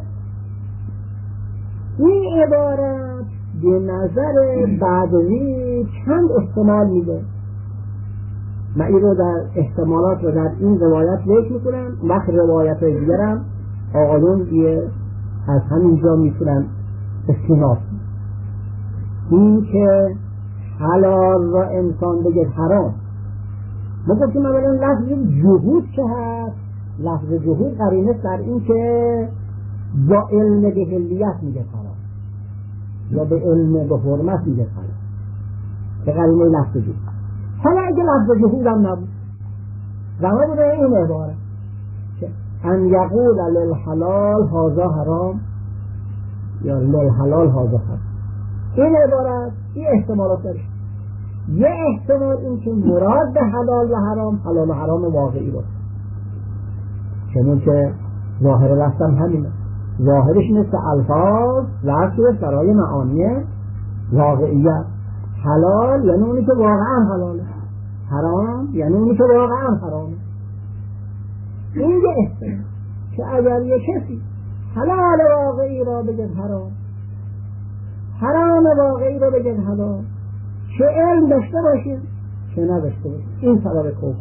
این عبارت به نظر بعضی چند احتمال میده. من این رو در احتمالات رو در این روایت ذکر میکنم، وقت روایت های دیگرم آقایون از همینجا میتونن استناد. این که حلال را انسان بگه حرام، ما گفتیم اولا لفظ جهود که هست، لفظ جهود قرینه در این که با علم به حلیت میگه حرام یا به علم به حرمت میگه حرام، به قرینه لفظ جهود. حالا اگه لفظ جهود هم نبود و ما بوده این عبارت که ان یقول للحلال هذا حرام یا للحلال هذا حرام، این عبارت این احتمالات داره. یه احتمال این که مراد به حلال و حرام حلال و حرام واقعی باشه، چون که ظاهر لفظ هم همینه، ظاهرش مثل الفاظ لفظ برای معانی واقعیت. حلال یعنی اونی که واقعا حلاله، حرام یعنی اونی که واقعا حرامه. این یه احتمال که اگر یه کسی حلال واقعی را بگه حرام، حرام واقعی را بگه حلال، چه علم داشته باشه چه نداشته باشه، این سبب کفر.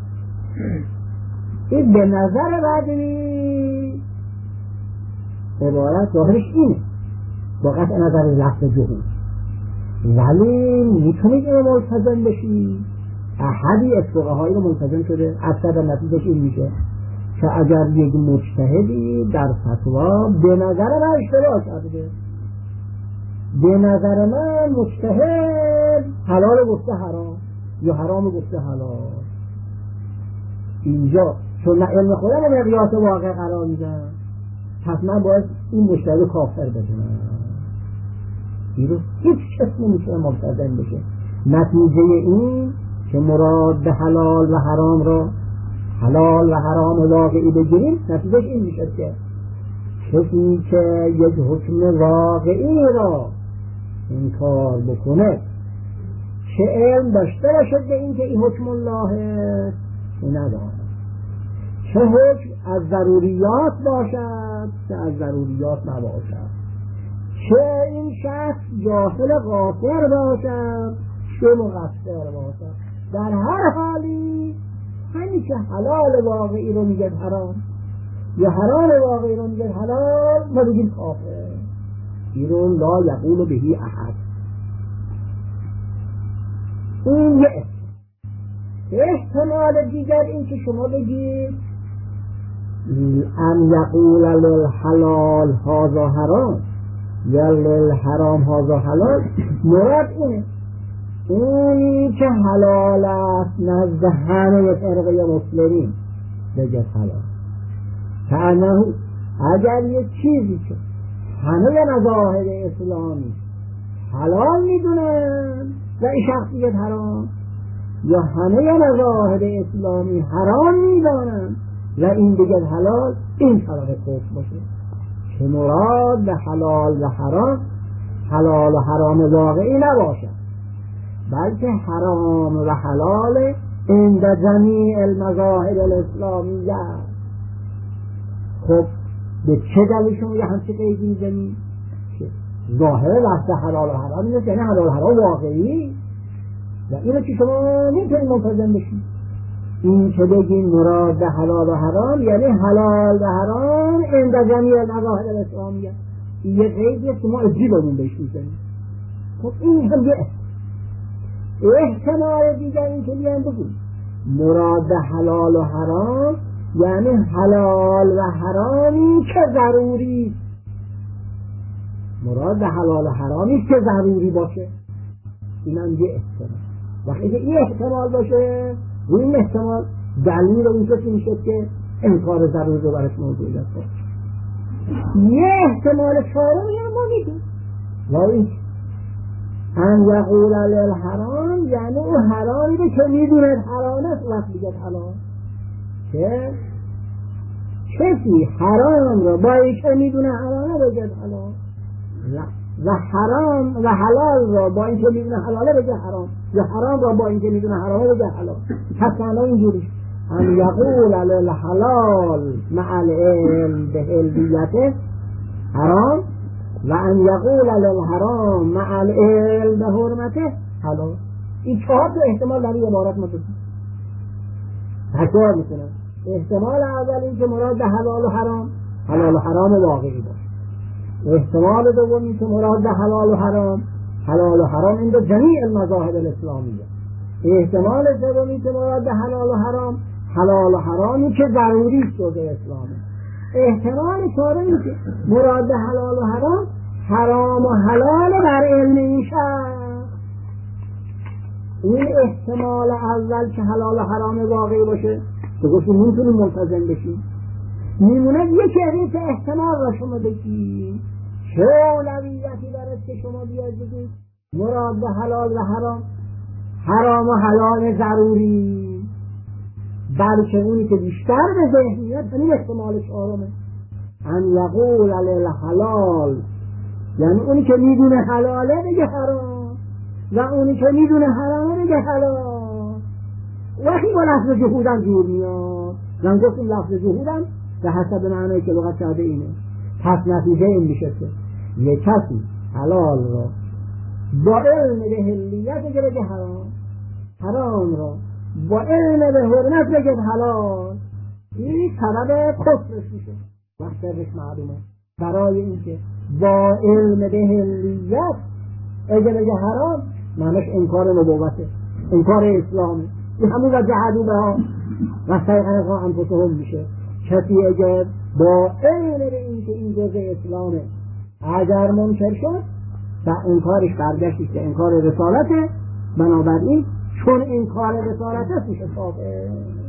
این به نظر بعدی عبارت ظاهرش اینه با قطع نظر لفظ جهود، ولی میتونید اینو ملتزم بشی. احدی از فقهایی رو ملتزم شده، اصلا نتیجهش این میشه که اگر یک مجتهدی در فتوا به نظر من اشتباه کرده، به نظر من مجتهد حلال گفته حرام یا حرام گفته حلال، اینجا چون نه علم خودم رو مقیاس واقع قرار میدم، پس من باید این مجتهد کافر بدونم. دیروز هیچ کس نمیشه ملتزم بشه. نتیجه این که مراد به حلال و حرام را حلال و حرام واقعی بگیریم، نتیجهش این میشه که کسی که یک حکم واقعی را انکار بکنه، چه علم داشته باشد به این که این حکم الله چه نداره، چه حکم از ضروریات باشد چه از ضروریات نباشد، چه این شخص جاهل غافر باشد چه مقصر باشد، در هر حالی همین که حلال واقعی رو میگه حرام یا حرام واقعی رو میگه حلال، ما بگیم کافر. ایرون لا یقول بهی احد. این یه احتمال دیگر این که شما بگید ان یقول للحلال هذا حرام یا للحرام هذا حلال، مراد اینه اونی که حلال است نزد همه فرقه مسلمین بگه حلال. که اگر یه چیزی که همه مذاهب اسلامی حلال میدونن و این شخصیت حرام، یا همه مذاهب اسلامی حرام میدانن و این دیگر حلال، این طرف کفر باشه که مراد به حلال و حرام حلال و حرام واقعی نباشد، بلکه حرام و حلال عند جمیع المذاهب الاسلامیه. خب به چه دلیل شما یه همچه قیدی میزنید؟ ظاهر لفظ حلال و حرام اینه، یعنی حلال و حرام واقعی و اینو که شما نمیتونید منتظم بشید. این که بگیم مراد به حلال و حرام یعنی حلال و حرام عند جمیع المذاهب الاسلامیه، یه قیدیه که ما عجیبمون بهش میزنیم. خب این هم یه احتمال دیگر این که بیان بگیم مراد به حلال و حرام یعنی حلال و حرامی که ضروری، مراد به حلال و حرامی که ضروری باشه. این هم یه احتمال. وقتی که این احتمال باشه و این احتمال دلیل اون کسی میشه که انکار ضروری رو برش موجودیت باشه. یه احتمال چهارمی هم ما میگیم ولی ان یقول للحرام یعنی او حرامی رو که میدونه حرام است وقت بگه حلال، که کسی حرام رو با این که میدونه حرامه بگه حلال و حرام و حلال رو با این که میدونه حلاله بگه حرام، یا حرام رو با این که میدونه حرامه بگه حلال. پس معنی اینجوری ان یقول للحلال مع العلم به حلیته حرام و ان یقول للحرام مع العلم به حرمته حلال. این چهار تا احتمال در این عبارت ما داریم. تکرار میکنم. احتمال اول این که مراد به حلال و حرام حلال و حرام واقعی باشه. احتمال دومی که مراد به حلال و حرام عند جمیع المذاهب الاسلامیه. احتمال سومی که مراد به حلال و حرامی که ضروری شده اسلامه. احتمال چهارمی که مراد به حلال و حرام و حلال بر علم این شخص. این احتمال اول که حلال و حرام واقعی باشه تو گفتیم نمیتونیم ملتزم بشیم، میمونه یکی از این احتمال را شما بگید چه اولویتی دارد که شما بیاید بگید مراد به حلال و حرام و حلال ضروری، بلکه اونی که بیشتر به ذهنیت همین احتمال چهارمه ان یقول للحلال یعنی اونی که میدونه حلاله بگه حرام و اونی که میدونه حرامه بگه حلال. وقتی با لفظ جهودم جور میاد، من گفتم لفظ جهودم به حسب معنی که لغت شده اینه. پس نتیجه این میشه که یک کسی حلال را با علم به حلیت بگه حرام را با علم به حرمت بگه حلال، این سبب کفرش میشه. وقتش معلومه برای اینکه با علم به حلیت بگه حرام معنیش انکار نبوته، انکار اسلامه. این همون را جهدو به ها و سیغن ها انفسهم میشه. کسی اگر با علم به اینکه این جزء اسلامه اگر منکر شد و انکارش برگشتی که انکار رسالته، بنابراین چون انکار رسالته میشه کافر.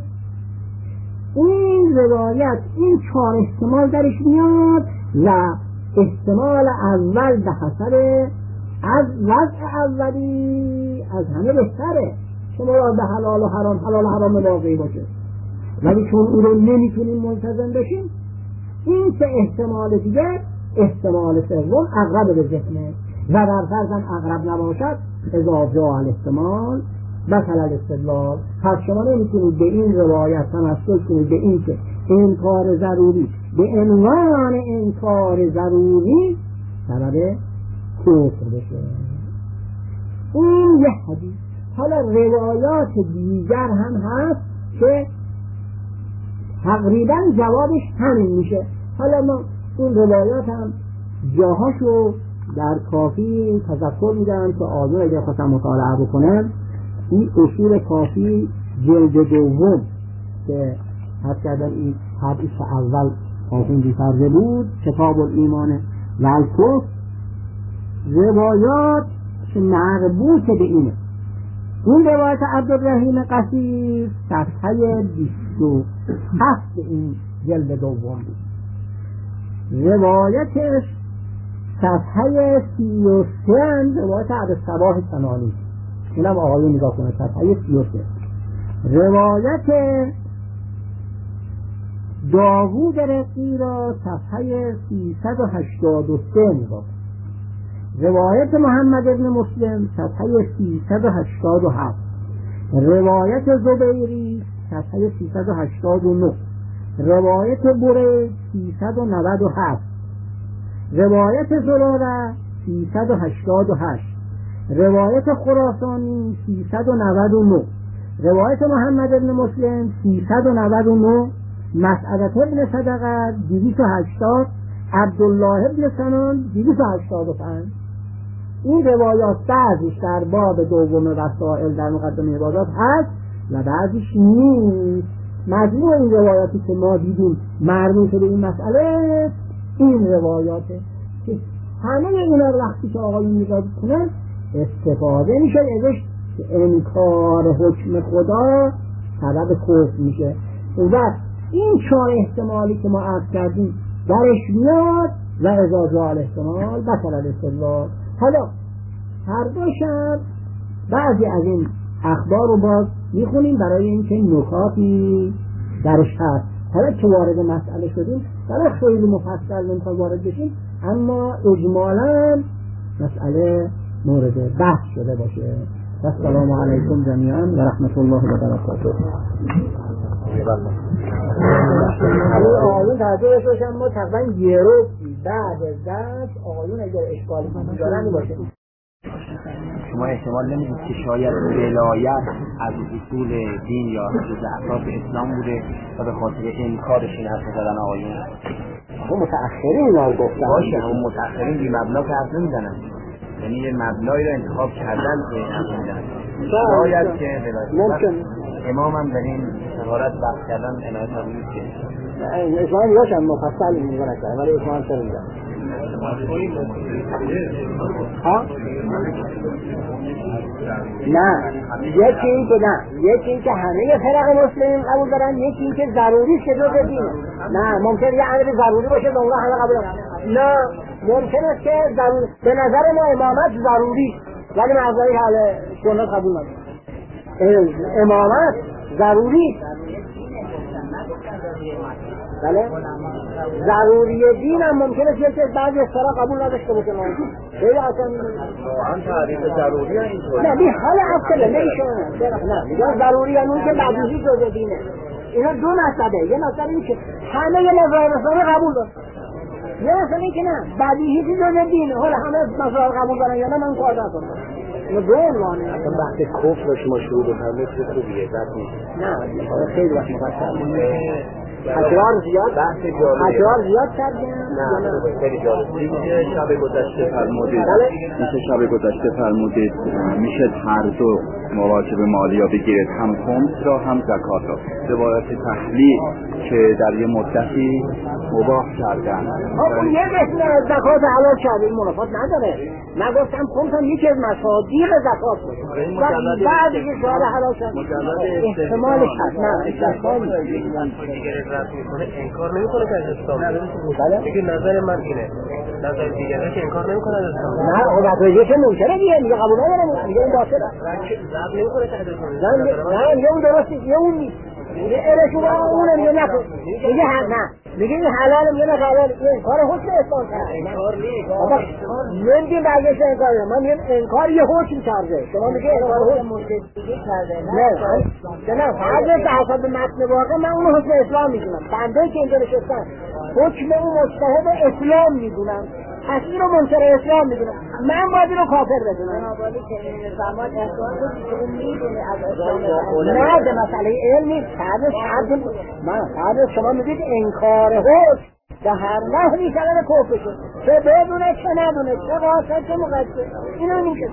این روایت این چهار احتمال درش میاد و احتمال اول به حسب از وضع اولی از همه بهتره که مراد به حلال و حرام واقعی باشه، ولی چون او رو نمیتونیم ملتزم بشیم این سه احتمال دیگر احتمال سوم اقرب به ذهنه و در فرضم اقرب نباشد اذا جاء الاحتمال بطل الاستدلال. پس شما نمیتونید به این روایت تمسک کنید به این که انکار ضروری به عنوان انکار ضروری سبب کفر بشه. این یه حدیث. حالا روایات دیگر هم هست که تقریبا جوابش همین میشه. حالا ما اون روایات هم جاهاشو در کافی تذکر میدم که آدم اگر خواستم مطالعه بکنم این اصول کافی جلد دوم که حد کردن این حدیث اول آخوندی فرده بود کتاب الایمان و الکفر، روایات که مربوط به اینه. این روایت عبدالرحیم قصیر صفحه 27 این جلد دوم بود. روایتش صفحه 33 هم روایت عبدالصباح سنانی، اینم آقایون نگاه کنه، صفحه 33 روایت داوود رقی را صفحه 383 نگاه کنه، روایت محمد ابن مسلم صفحه 387، روایت زبیری صفحه 389، روایت برید 397، روایت زراره 388، روایت خراسانی 399، روایت محمد ابن مسلم 399، مسعدة ابن صدقه 280، عبدالله ابن سنان 285. این روایات بعضیش در باب دوم وسائل در مقدمه عبادات هست و بعضیش نیست. مجموع این روایاتی که ما دیدیم مربوط به این مسئله این روایاته که همه اینا رو وقتی که آقایون نگاه کنن استفاده میشه ازش که انکار حکم خدا سبب کفر میشه و این 4 احتمالی که ما عرض کردیم درش میاد و اذا جاء الاحتمال بطل الاستدلال. حالا هر دوشم بعضی از این اخبار رو باز میخونیم برای اینکه نکاتی درش هست. حالا که وارد مسئله شدیم برای خیلی مفصل نمیخواد وارد بشیم، اما اجمالا مسئله مورد بحث شده باشه. السلام علیکم جمیعا و رحمت الله و برکاته. آقایون توجه باشن، ما تقریبا یه رو بعد از درس آقایون اگر اشکالی دارن باشه. شما احتمال نمیدید که شاید ولایت از اصول دین یا از اساس اسلام بوده و به خاطر انکارش این حرف زدن آقایون؟ اون متأخرین اینا رو گفتن. باشه، اون متأخرین بی مبنا که حرف نمیزنن، یعنی یه مبنایی رو انتخاب کردن که حرف میزنن. شاید که ولایت امام هم در این حالت بحث کردن عنایت هم نیست که اسلام یاشم مفصل میگه نکرد، ولی اسلام سر میگه ها؟ نه، یکی این که نه، یکی این که همه فرق مسلمین قبول دارن، یکی این که ضروری شده دینه. نه ممکن یه امر ضروری باشه به اونها همه قبول دارن. نه ممکن است که ضروری، به نظر ما امامت ضروری ولی مردای حال سنت قبول ندارن. امامت ضروری، بله ضروری دین هم ممکنه که بعضی اصطلاح قبول نداشته باشه. خیلی اصلا واقعا تعریف ضروری اینطوری نه، بی حال اصلا نمیشه. نه میگن ضروری همون که بدیهی جزء دینه. اینا دو مسئله، یه مسئله این که همه مذاهب قبول دارن، یه مسئله این که نه بدیهی جزء دینه، حالا همه مذاهب قبول دارن یا نه من کار ندارم. اینو دو عنوانه. اصلا بحث کفر شما شروع بفرمایید چه خوبیه، بد نیست. نه خیلی وقت مفصل تکرار زیاد کردیم. نه خیلی جالب. میشه شب گذشته فرمودید میشه هر دو مواجب مالیا بگیرید، هم خمس را هم زکات را. روایت تحلیل که در یه مدتی مباح کردن اون یه قسم زکات حلال کرده، این منافات نداره. نگفتم خمس هم یکی از مصادیق زکات باشه بعدی که شاید حلال کرده احتمالش هست. نه زکات میکنه انکار نمیکنه که از اسلام میگه نظر من اینه، نظر دیگره که انکار نمیکنه از اسلام. نه اون وقتی که منکره میگه قبول نداره، میگه این باطله، ضرب نمیکنه که از اسلام. نه یه اون درسته یه اون نیست، میگه ارشون اونم یه نکن، میگه نه میگه این حلال میگه نه حلال، این کار حکم اسلام کرده. انکار نیست بابا نمیگیم برگشت انکار، من میگم انکار یه حکم کرده، شما میگه انکار حکم مشتهدی کرده. نه فرض به حسب متن واقع من اون حکم اسلام میدونم، بنده که اینجا نشستن حکم اون مجتهد اسلام میدونم، پس این رو منکر اسلام میدونم، من باید این رو کافر بدونم. بنابراین که این زمان احسان بودی که اون میدونه از اسلام. نه به مسئله علمی فرض شما میگید انکار حکم به هر نحوی کلمه کفر شد، چه بدونه چه ندونه، چه قاصد چه مقصر، اینو میشه.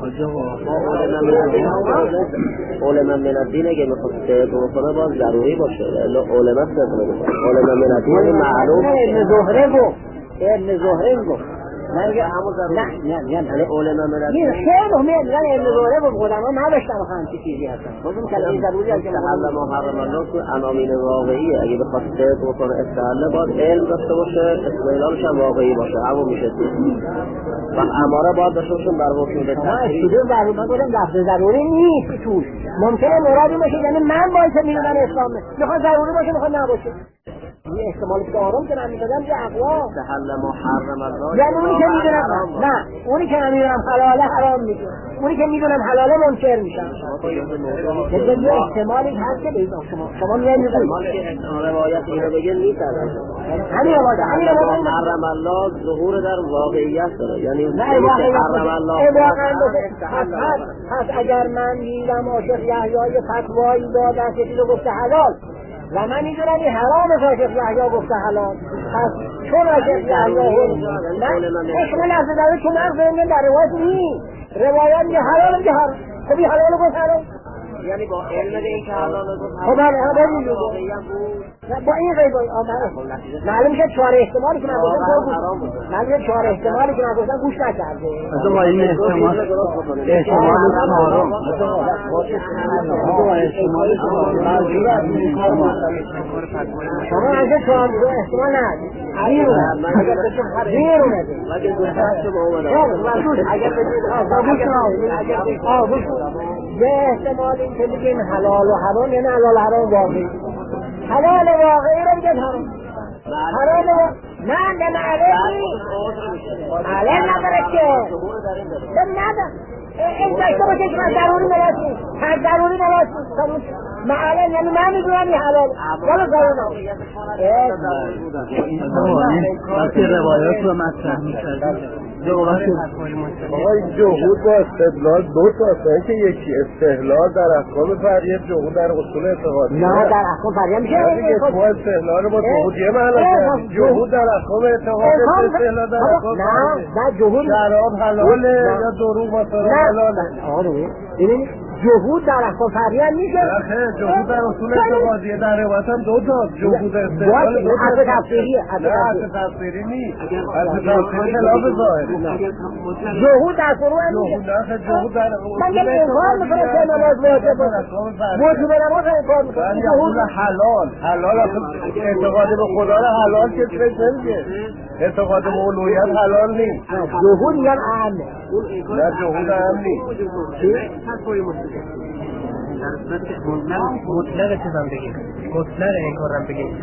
علما من الدین اگه میخواد استدلال کنه باید ضروری باشه، علما استدلال کنه. علما من الدین معروف ابن زهره گفت نه علما ملت خیلی مهمه علم دوره بود قدما نداشتم همچین چیزی هستن بازم کلمه ضروری است که استحل ما حرم الله تو عناوین واقعی اگه بخواد صدق بکنه استحل باید علم داشته باشه استدلالش هم واقعی باشه همون میشه و اماره باید داشته باشه بر حکم به تحریم من گفتم لفظ ضروری نیست توش ممکنه مرادی باشه یعنی من باید میدونم اسلامه میخواد ضروری باشه میخواد نباشه این احتمال دارم که من میدادم یه اقوا استحل ما حرم الله یعنی اونی که میدونم نه اونی که میدونم حلاله حرام میشه اونی که میدونم حلاله منکر میشم یه احتمالی هست که بگید شما میگید روایت اینو بگه نیست همین روایت حرم الله ظهور در واقعیت داره یعنی حرم الله پس اگر من میدم عاشق یحیی فتوایی دادن که چیزو گفته حلال و من میدونم این حرامه که عاشق یحیی گفته حلال پس چون عاشق یحیی نه شما لحظه داره چون من فهمیدم در روایت نیست روایت یه حلال میگه حرام خب این حلال گفت حرام یعنی با علم این که حلال گفت خب با این غیب معلوم شد 4 احتمالی که من گفتم معلوم شد 4 احتمالی که من گفتم گوش نکرده از با این احتمال شما از 4 احتمال ندید بیرونه یه احتمال این که بگیم حلال و حرام یعنی حلال حرام واقعی حلال واقعی رو بگیم حرام حرام نه علم نداره که نداره این داشته باشه که من ضروری نباشی هر ضروری نباشی معلم یعنی من میدونم این حلال ولی ضروری وقتی روایات رو مطرح می‌کردیم آقای جهود با استدلال دو تا که یکی استحلال در احکام فریه جهود در اصول اعتقادی نه در احکام فریه میشه دیگه تو استحلال با جهود یه معنی جهود در احکام اعتقادی استحلال در احکام نه جهود شراب حلاله یا دروغ مثلا حلاله آره ببین جهود در احکام فریه میشه آخه جهود در اصول اعتقادی در روایت هم دو تا جهود استحلال دو تا تفسیریه تفسیری نیست تفسیری خلاف ظاهری جهود در فروع میشه جهود در من یه انکار میکنم که نماز واجب واجب نماز انکار میکنم جهود حلال اعتقاد به خدا را حلال که نمیگه اعتقاد به الوهیت حلال نیست جهود میگن عامه نه جهود عام نیست مطلق چیزم بگیم مطلق انکارم بگیم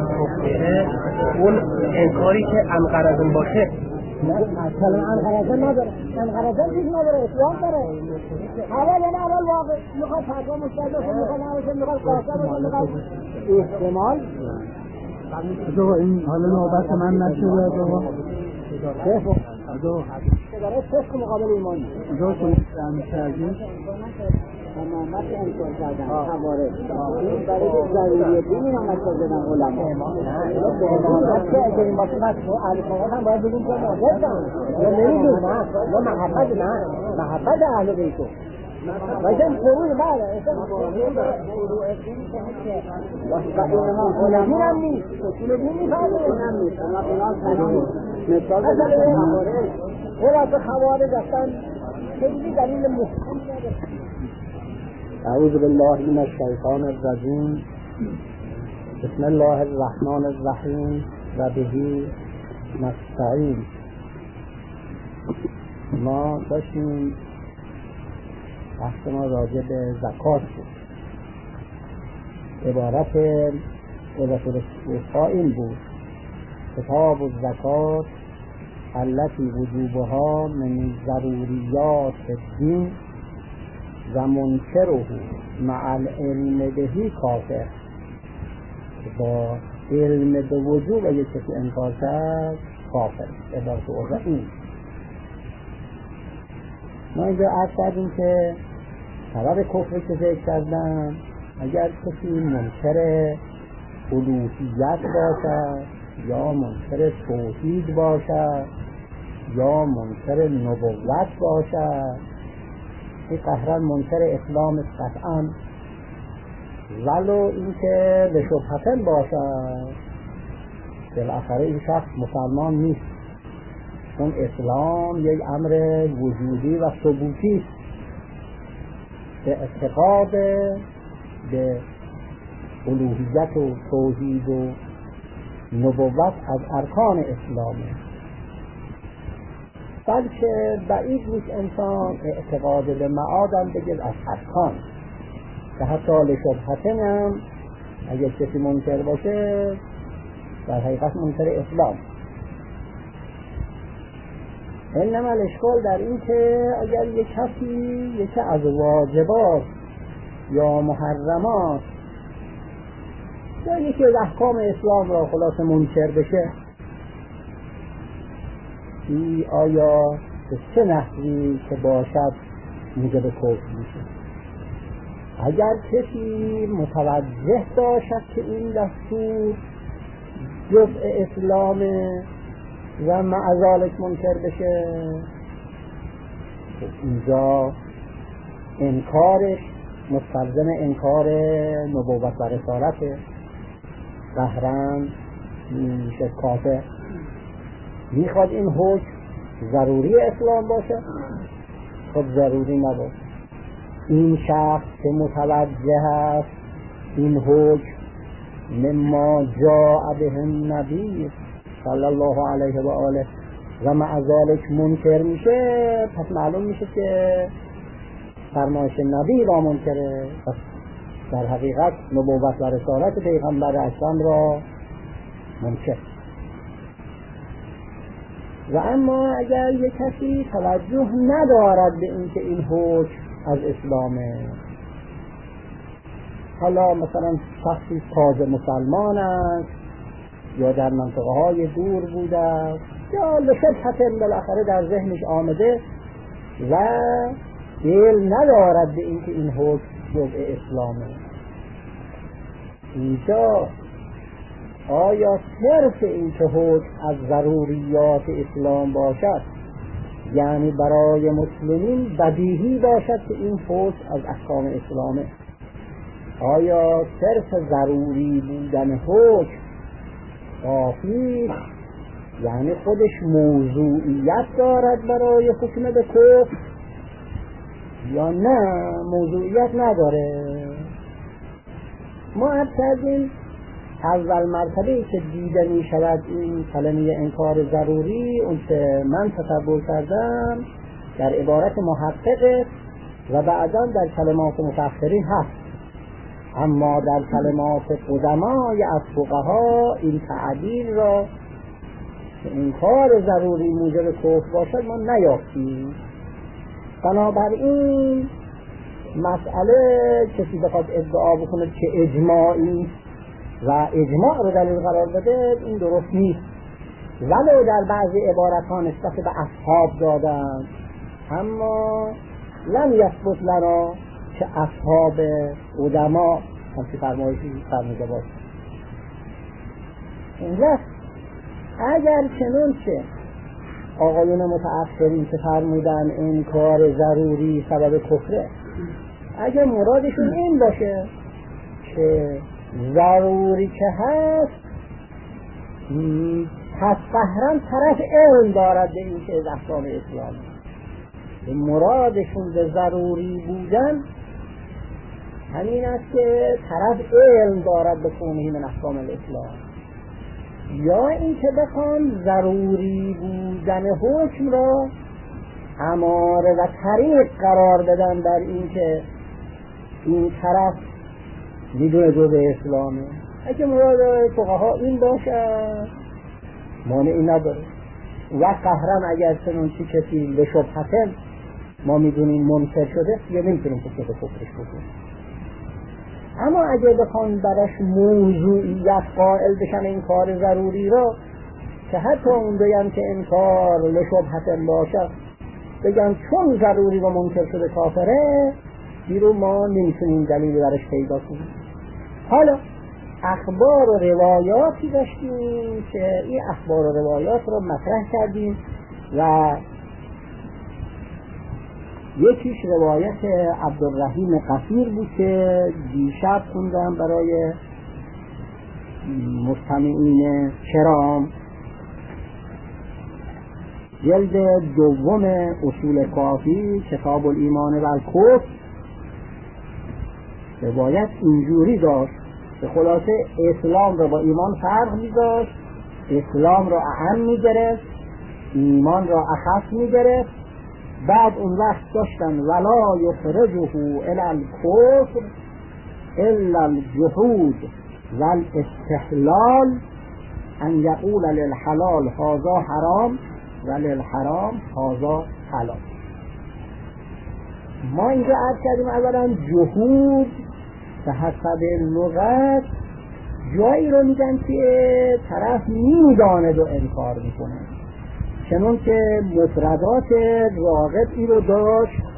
اون انکاری که انقرضون باشه اصلا انقرضون نداره انقرضون چیز نداره اسلام داره حلال یعنی حلال واقع میخواد فتوا مستقل باشه میخواد نباشه میخواد قاسم باشه میخواد احتمال آقا این حالا نوبت من نشده آقا داره فسق مقابل ایمان آقا شما فهم کردید محمد انکار کردن خوارج این برای ضروری دینی محمد کردن علما محمد که اگر این باشه اهل سنت هم باید بگیم که معجزن یا نمیدون یا محبت اهل بیتو ویسن فروع بله دین هم نیست اصول دین نیست مثال خوارج اصلا خیلی دلیل محکم نداره اعوذ بالله من الشیطان الرجیم بسم الله الرحمن الرحیم و بهی نستعین ما داشتیم بحث ما راجع به زکات بود عبارت این بود کتاب الزکات التي وجوبها من ضروریات الدین و منکره مع العلم بهی کافر با علم به وجوب اگه کسی انکار کرد کافر عبارت اوضاع این ما اینجا عرض کردیم که سبب کفر که ذکر کردم اگر کسی منکر الوهیت باشد یا منکر توحید باشد یا منکر نبوت باشد این قهران منکر اسلام قطعا ولو اینکه به شبهتن باشد بالاخره این شخص مسلمان نیست چون اسلام یک امر وجودی و ثبوتی است، به اعتقاد به الوهیت و توحید و نبوت از ارکان اسلامه، بلکه بعید نیست انسان اعتقاد به معادم بگید از ارکان، که حتی لشبهتن هم اگر کسی منکر باشه در حقیقت منکر اسلام. انما الاشکال در این که اگر یک کسی یکی از واجبات یا محرمات یا یکی از احکام اسلام را خلاص منکر بشه، این آیا به چه نحوی که باشد موجب کفر میشه؟ اگر کسی متوجه باشد که این دستور جزء اسلامه و مع ذلک منکر بشه، اینجا انکارش مستلزم انکار نبوت و رسالته، قهرن میشه کافر. میخواد این حکم ضروری اسلام باشه؟ خب ضروری نباشه. این شخص که متوجه است این حکم مما جاء به النبی صلی الله علیه و آله و مع ذلک منکر میشه، پس معلوم میشه که فرمایش نبی را منکره، پس در حقیقت نبوت و رسالت پیغمبر اکرم را منکر. و اما اگر یک کسی توجه ندارد به اینکه این حکم از اسلامه، حالا مثلا شخصی تازه مسلمان است یا در منطقه های دور بوده یا لشبهتن بالاخره در ذهنش آمده و علم ندارد به اینکه این حکم جزء اسلامه، اینجا آیا صرف این که حکم از ضروریات اسلام باشد یعنی برای مسلمین بدیهی باشد که این حکم از احکام اسلامه؟ آیا صرف ضروری بودن حکم کافی یعنی خودش موضوعیت دارد برای حکم به کفر یا نه موضوعیت نداره؟ ما عرض کردیم اول مرتبه که دیده می شود این کلمه انکار ضروری، اون که من تصور کردم در عبارت محقق و بعدا در کلمات متأخرین هست، اما در کلمات قدمای از فقها این تعبیر را که انکار ضروری موجب کفر باشد ما نیافتیم. بنابراین مسئله کسی بخواد ادعا بکنه که اجماعی و اجماع رو دلیل قرار بده، این درست نیست. ولو در بعضی عبارت ها نسبت به اصحاب دادن، اما لم یثبت لنا که اصحاب علما همچی فرمایشی فرموده باشه. اینجا اگر چنون که آقایون متأخرین که فرمودن انکار ضروری سبب کفره، اگر مرادشون این باشه که ضروری که هست پس قهرن طرف علم دارد به این که از احکام اسلام، مرادشون به ضروری بودن همین است که طرف علم دارد به کونه من احکام الاسلام، یا این که بخوان ضروری بودن حکم را اماره و طریق قرار بدن در این که این طرف میدونه جزء اسلامه. اگه مراد فقها این باشه مانعی نداره و قهرن اگر چنون چی کسی به شبهتن ما میدونیم منکر شده یا نمیتونیم که کفرش بکنیم. اما اگه بخوان برش موضوعیت قائل بشن این کار ضروری را که حتی اون بگن که این کار لشبهتن باشه، بگن چون ضروری و منکر شده کافره، دیرو ما نمیتونیم دلیلی برش پیدا کنیم. حالا اخبار و روایاتی داشتیم که این اخبار و روایات رو مطرح کردیم و یکیش روایت عبدالرحیم قصیر بود که دیشب خوندم برای مستمعین کرام جلد دوم اصول کافی کتاب الایمان و الکفر باید اینجوری داشت که خلاصه اسلام رو با ایمان فرق می‌داشت، اسلام رو اهم می‌گرفت، ایمان را اخص می‌گرفت. بعد اون وقت داشتن ولا یخرجه الی الکفر الا الجحود والاستحلال ان یقول للحلال هذا حرام و للحرام هذا حلال. ما اینجا عرض کردیم اولا جحود به حسب لغت جایی رو میگن که طرف نمیداند و انکار میکنه، چنون که مفردات راغب این رو داشت